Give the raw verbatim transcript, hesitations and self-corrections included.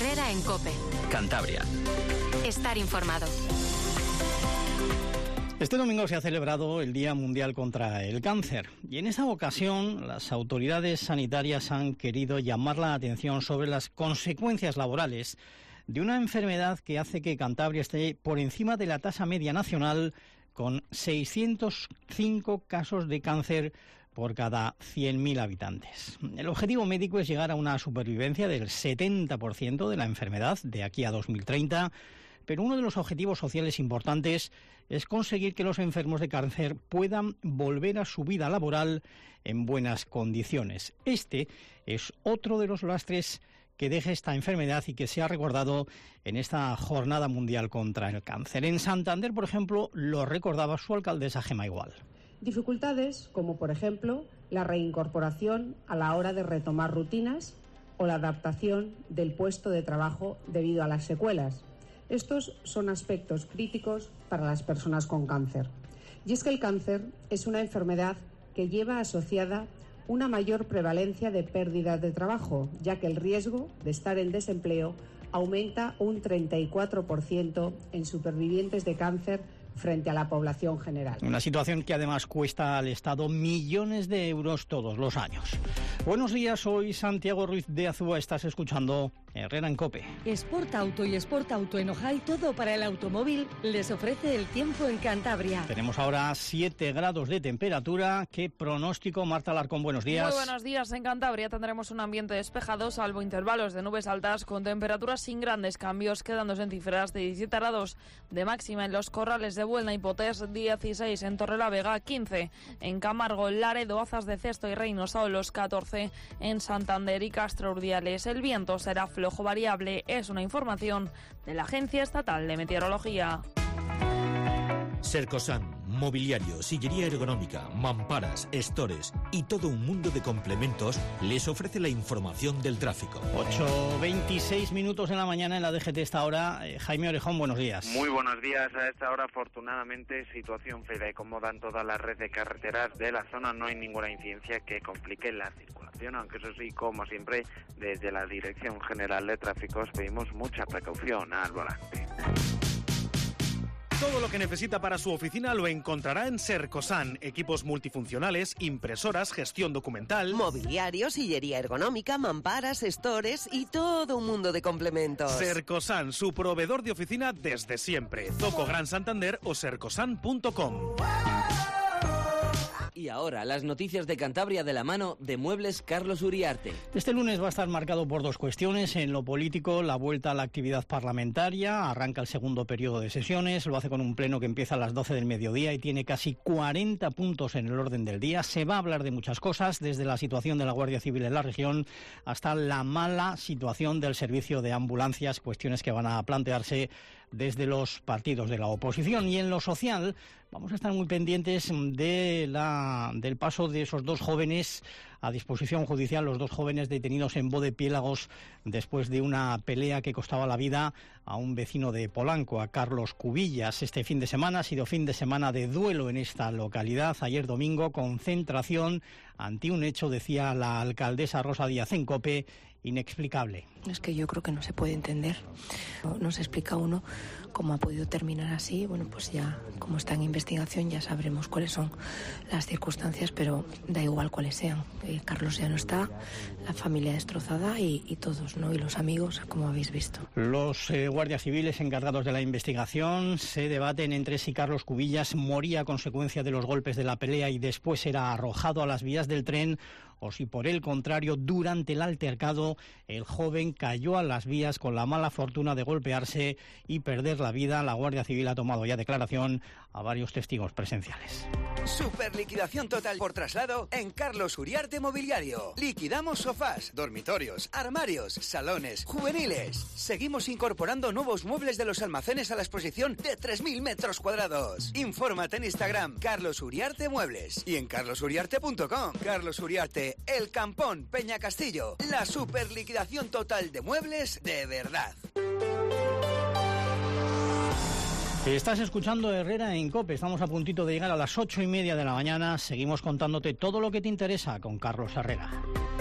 Herrera en COPE. Cantabria. Estar informado. Este domingo se ha celebrado el Día Mundial contra el Cáncer y en esta ocasión las autoridades sanitarias han querido llamar la atención sobre las consecuencias laborales de una enfermedad que hace que Cantabria esté por encima de la tasa media nacional, con seiscientos cinco casos de cáncer por cada cien mil habitantes. El objetivo médico es llegar a una supervivencia del setenta por ciento de la enfermedad de aquí a dos mil treinta, pero uno de los objetivos sociales importantes es conseguir que los enfermos de cáncer puedan volver a su vida laboral en buenas condiciones. Este es otro de los lastres que deja esta enfermedad y que se ha recordado en esta Jornada Mundial contra el Cáncer. En Santander, por ejemplo, lo recordaba su alcaldesa Gemma Igual. Dificultades como, por ejemplo, la reincorporación a la hora de retomar rutinas o la adaptación del puesto de trabajo debido a las secuelas. Estos son aspectos críticos para las personas con cáncer. Y es que el cáncer es una enfermedad que lleva asociada una mayor prevalencia de pérdidas de trabajo, ya que el riesgo de estar en desempleo aumenta un treinta y cuatro por ciento en supervivientes de cáncer frente a la población general. Una situación que además cuesta al Estado millones de euros todos los años. Buenos días, soy Santiago Ruiz de Azúa, estás escuchando Herrera en COPE. Sport Auto y Sport Auto en Ojai, todo para el automóvil, les ofrece el tiempo en Cantabria. Tenemos ahora siete grados de temperatura. ¿Qué pronóstico? Marta Alarcón, buenos días. Muy buenos días. En Cantabria tendremos un ambiente despejado, salvo intervalos de nubes altas, con temperaturas sin grandes cambios, quedándose en cifras de diecisiete grados de máxima en los Corrales de Buelna y Potés, dieciséis en Torrelavega, quince en Camargo, Laredo, Azas de Cesto y Reynosa, los catorce en Santander y Castro Urdiales. El viento será flojo variable, es una información de la Agencia Estatal de Meteorología. Sercosan, mobiliario, sillería ergonómica, mamparas, estores y todo un mundo de complementos les ofrece la información del tráfico. ocho veintiséis minutos en la mañana en la D G T esta hora. Eh, Jaime Orejón, buenos días. Muy buenos días. A esta hora, afortunadamente, situación fluida y cómoda en toda la red de carreteras de la zona. No hay ninguna incidencia que complique la circulación, aunque eso sí, como siempre, desde la Dirección General de Tráfico os pedimos mucha precaución al volante. Todo lo que necesita para su oficina lo encontrará en Sercosan. Equipos multifuncionales, impresoras, gestión documental, mobiliario, sillería ergonómica, mamparas, stores y todo un mundo de complementos. Sercosan, su proveedor de oficina desde siempre. Zoco Gran Santander o sercosan punto com. Y ahora, las noticias de Cantabria de la mano de Muebles Carlos Uriarte. Este lunes va a estar marcado por dos cuestiones. En lo político, la vuelta a la actividad parlamentaria. Arranca el segundo periodo de sesiones. Lo hace con un pleno que empieza a las doce del mediodía y tiene casi cuarenta puntos en el orden del día. Se va a hablar de muchas cosas, desde la situación de la Guardia Civil en la región hasta la mala situación del servicio de ambulancias, cuestiones que van a plantearse desde los partidos de la oposición. Y en lo social, vamos a estar muy pendientes de la, del paso de esos dos jóvenes a disposición judicial, los dos jóvenes detenidos en Bodepiélagos después de una pelea que costaba la vida a un vecino de Polanco, a Carlos Cubillas. Este fin de semana ha sido fin de semana de duelo en esta localidad. Ayer domingo, concentración ante un hecho, decía la alcaldesa Rosa Díaz en COPE, inexplicable. Es que yo creo que no se puede entender. No se explica uno cómo ha podido terminar así. Bueno, pues ya, como está en investigación, ya sabremos cuáles son las circunstancias, pero da igual cuáles sean. Eh, Carlos ya no está, la familia destrozada y, y todos, ¿no? Y los amigos, como habéis visto. Los eh, guardias civiles encargados de la investigación se debaten entre si Carlos Cubillas moría a consecuencia de los golpes de la pelea y después era arrojado a las vías del tren, o si por el contrario, durante el altercado, el joven cayó a las vías con la mala fortuna de golpearse y perder la vida. La Guardia Civil ha tomado ya declaración a varios testigos presenciales. Super liquidación total por traslado en Carlos Uriarte Mobiliario. Liquidamos sofás, dormitorios, armarios, salones, juveniles. Seguimos incorporando nuevos muebles de los almacenes a la exposición de tres mil metros cuadrados. Infórmate en Instagram, Carlos Uriarte Muebles, y en carlos uriarte punto com. Carlos Uriarte, El Campón, Peña Castillo. La super liquidación total de muebles de verdad. Estás escuchando Herrera en COPE. Estamos a puntito de llegar a las ocho y media de la mañana. Seguimos contándote todo lo que te interesa con Carlos Herrera.